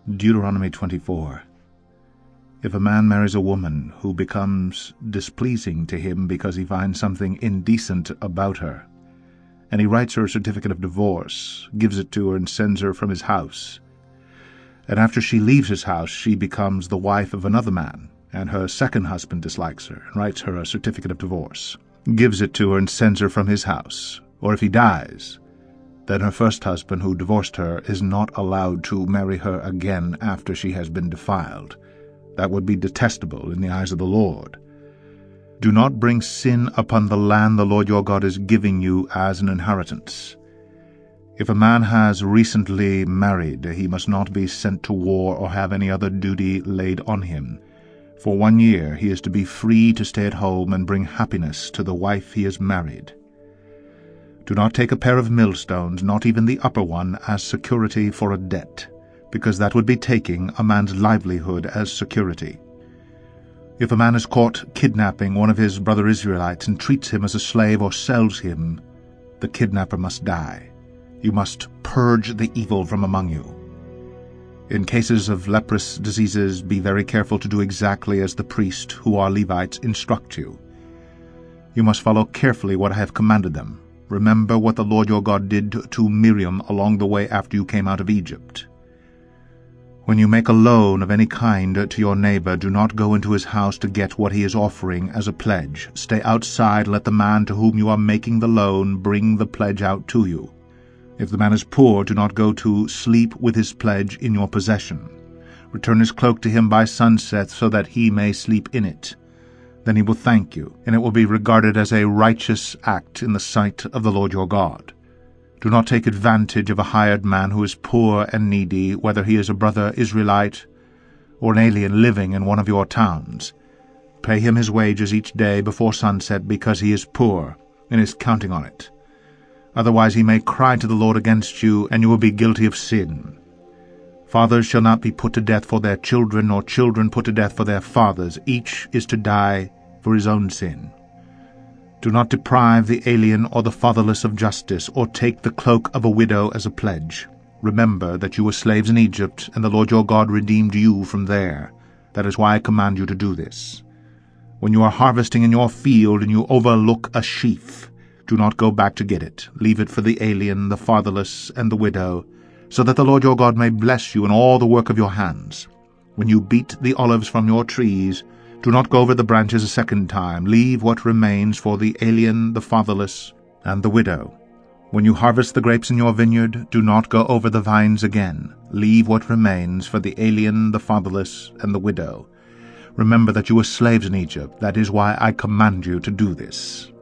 Deuteronomy 24. If a man marries a woman who becomes displeasing to him because he finds something indecent about her, and he writes her a certificate of divorce, gives it to her, and sends her from his house, and after she leaves his house she becomes the wife of another man, and her second husband dislikes her, and writes her a certificate of divorce, gives it to her, and sends her from his house, or if he dies, then her first husband who divorced her is not allowed to marry her again after she has been defiled. That would be detestable in the eyes of the Lord. Do not bring sin upon the land the Lord your God is giving you as an inheritance. If a man has recently married, he must not be sent to war or have any other duty laid on him. For 1 year he is to be free to stay at home and bring happiness to the wife he has married. Do not take a pair of millstones, not even the upper one, as security for a debt, because that would be taking a man's livelihood as security. If a man is caught kidnapping one of his brother Israelites and treats him as a slave or sells him, the kidnapper must die. You must purge the evil from among you. In cases of leprous diseases, be very careful to do exactly as the priests, who are Levites, instruct you. You must follow carefully what I have commanded them. Remember what the Lord your God did to Miriam along the way after you came out of Egypt. When you make a loan of any kind to your neighbor, do not go into his house to get what he is offering as a pledge. Stay outside, let the man to whom you are making the loan bring the pledge out to you. If the man is poor, do not go to sleep with his pledge in your possession. Return his cloak to him by sunset, so that he may sleep in it. Then he will thank you, and it will be regarded as a righteous act in the sight of the Lord your God. Do not take advantage of a hired man who is poor and needy, whether he is a brother Israelite or an alien living in one of your towns. Pay him his wages each day before sunset, because he is poor and is counting on it. Otherwise he may cry to the Lord against you, and you will be guilty of sin. Fathers shall not be put to death for their children, nor children put to death for their fathers. Each is to die for his own sin. Do not deprive the alien or the fatherless of justice, or take the cloak of a widow as a pledge. Remember that you were slaves in Egypt, and the Lord your God redeemed you from there. That is why I command you to do this. When you are harvesting in your field, and you overlook a sheaf, do not go back to get it. Leave it for the alien, the fatherless, and the widow, so that the Lord your God may bless you in all the work of your hands. When you beat the olives from your trees, do not go over the branches a second time. Leave what remains for the alien, the fatherless, and the widow. When you harvest the grapes in your vineyard, do not go over the vines again. Leave what remains for the alien, the fatherless, and the widow. Remember that you were slaves in Egypt. That is why I command you to do this.